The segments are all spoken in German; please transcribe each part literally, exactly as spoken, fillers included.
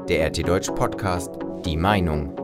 Der R T Deutsch Podcast Die Meinung.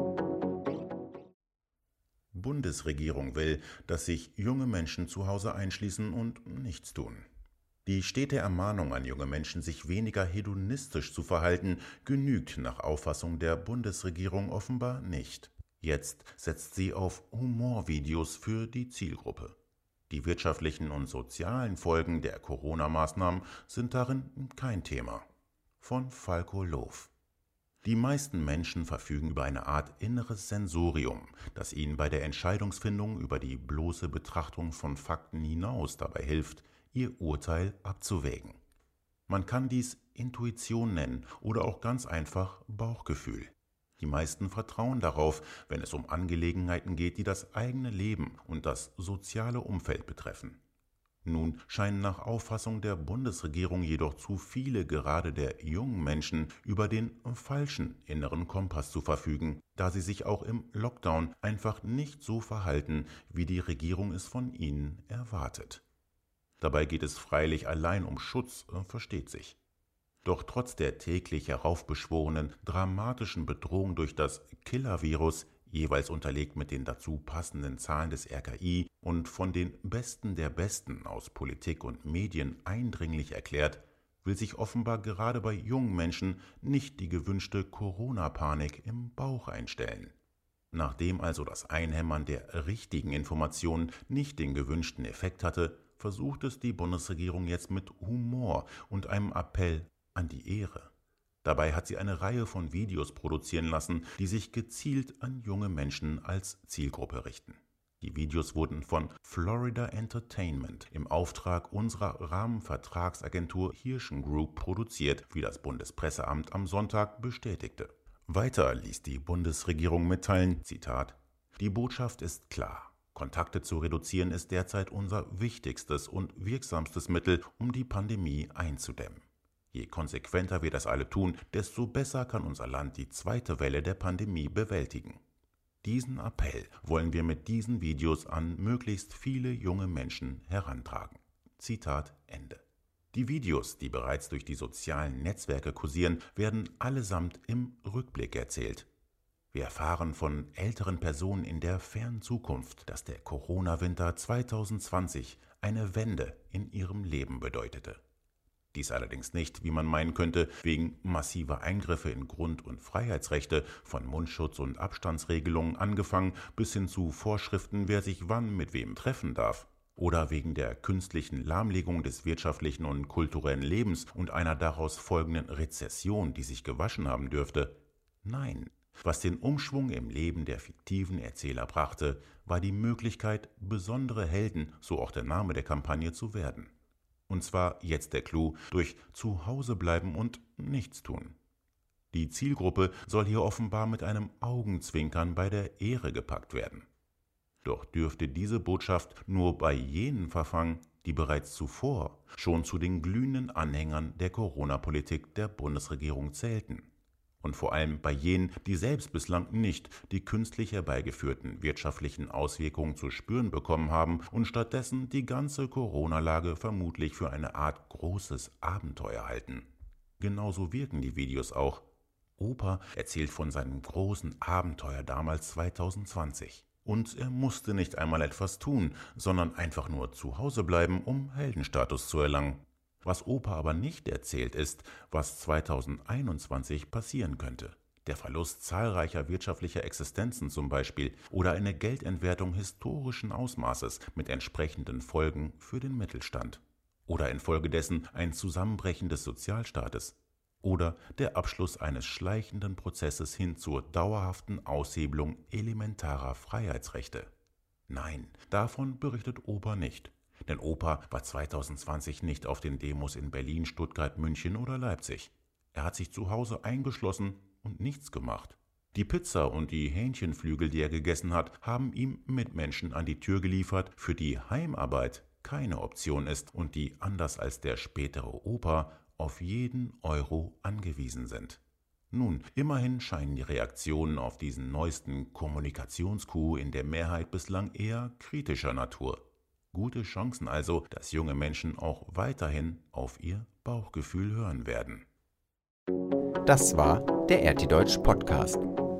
Bundesregierung will, dass sich junge Menschen zu Hause einschließen und nichts tun. Die stete Ermahnung an junge Menschen, sich weniger hedonistisch zu verhalten, genügt nach Auffassung der Bundesregierung offenbar nicht. Jetzt setzt sie auf Humorvideos für die Zielgruppe. Die wirtschaftlichen und sozialen Folgen der Corona-Maßnahmen sind darin kein Thema. Von Falko Lof. Die meisten Menschen verfügen über eine Art inneres Sensorium, das ihnen bei der Entscheidungsfindung über die bloße Betrachtung von Fakten hinaus dabei hilft, ihr Urteil abzuwägen. Man kann dies Intuition nennen oder auch ganz einfach Bauchgefühl. Die meisten vertrauen darauf, wenn es um Angelegenheiten geht, die das eigene Leben und das soziale Umfeld betreffen. Nun scheinen nach Auffassung der Bundesregierung jedoch zu viele gerade der jungen Menschen über den falschen inneren Kompass zu verfügen, da sie sich auch im Lockdown einfach nicht so verhalten, wie die Regierung es von ihnen erwartet. Dabei geht es freilich allein um Schutz, versteht sich. Doch trotz der täglich heraufbeschworenen dramatischen Bedrohung durch das Killer-Virus, jeweils unterlegt mit den dazu passenden Zahlen des R K I und von den Besten der Besten aus Politik und Medien eindringlich erklärt, will sich offenbar gerade bei jungen Menschen nicht die gewünschte Corona-Panik im Bauch einstellen. Nachdem also das Einhämmern der richtigen Informationen nicht den gewünschten Effekt hatte, versucht es die Bundesregierung jetzt mit Humor und einem Appell an die Ehre. Dabei hat sie eine Reihe von Videos produzieren lassen, die sich gezielt an junge Menschen als Zielgruppe richten. Die Videos wurden von Florida Entertainment im Auftrag unserer Rahmenvertragsagentur Hirschen Group produziert, wie das Bundespresseamt am Sonntag bestätigte. Weiter ließ die Bundesregierung mitteilen, Zitat, die Botschaft ist klar. Kontakte zu reduzieren ist derzeit unser wichtigstes und wirksamstes Mittel, um die Pandemie einzudämmen. Je konsequenter wir das alle tun, desto besser kann unser Land die zweite Welle der Pandemie bewältigen. Diesen Appell wollen wir mit diesen Videos an möglichst viele junge Menschen herantragen. Zitat Ende. Die Videos, die bereits durch die sozialen Netzwerke kursieren, werden allesamt im Rückblick erzählt. Wir erfahren von älteren Personen in der fernen Zukunft, dass der Corona-Winter zwanzig zwanzig eine Wende in ihrem Leben bedeutete. Dies allerdings nicht, wie man meinen könnte, wegen massiver Eingriffe in Grund- und Freiheitsrechte, von Mundschutz- und Abstandsregelungen angefangen bis hin zu Vorschriften, wer sich wann mit wem treffen darf. Oder wegen der künstlichen Lahmlegung des wirtschaftlichen und kulturellen Lebens und einer daraus folgenden Rezession, die sich gewaschen haben dürfte. Nein, was den Umschwung im Leben der fiktiven Erzähler brachte, war die Möglichkeit, besondere Helden, so auch der Name der Kampagne, zu werden. Und zwar, jetzt der Clou, durch Zuhause bleiben und nichts tun. Die Zielgruppe soll hier offenbar mit einem Augenzwinkern bei der Ehre gepackt werden. Doch dürfte diese Botschaft nur bei jenen verfangen, die bereits zuvor schon zu den glühenden Anhängern der Corona-Politik der Bundesregierung zählten. Und vor allem bei jenen, die selbst bislang nicht die künstlich herbeigeführten wirtschaftlichen Auswirkungen zu spüren bekommen haben und stattdessen die ganze Corona-Lage vermutlich für eine Art großes Abenteuer halten. Genauso wirken die Videos auch. Opa erzählt von seinem großen Abenteuer damals zwanzig zwanzig. Und er musste nicht einmal etwas tun, sondern einfach nur zu Hause bleiben, um Heldenstatus zu erlangen. Was Opa aber nicht erzählt ist, was zwanzig einundzwanzig passieren könnte. Der Verlust zahlreicher wirtschaftlicher Existenzen zum Beispiel oder eine Geldentwertung historischen Ausmaßes mit entsprechenden Folgen für den Mittelstand. Oder infolgedessen ein Zusammenbrechen des Sozialstaates. Oder der Abschluss eines schleichenden Prozesses hin zur dauerhaften Aushebelung elementarer Freiheitsrechte. Nein, davon berichtet Opa nicht. Denn Opa war zwanzig zwanzig nicht auf den Demos in Berlin, Stuttgart, München oder Leipzig. Er hat sich zu Hause eingeschlossen und nichts gemacht. Die Pizza und die Hähnchenflügel, die er gegessen hat, haben ihm Mitmenschen an die Tür geliefert, für die Heimarbeit keine Option ist und die, anders als der spätere Opa, auf jeden Euro angewiesen sind. Nun, immerhin scheinen die Reaktionen auf diesen neuesten Kommunikationscoup in der Mehrheit bislang eher kritischer Natur. Gute Chancen also, dass junge Menschen auch weiterhin auf ihr Bauchgefühl hören werden. Das war der R T Deutsch Podcast.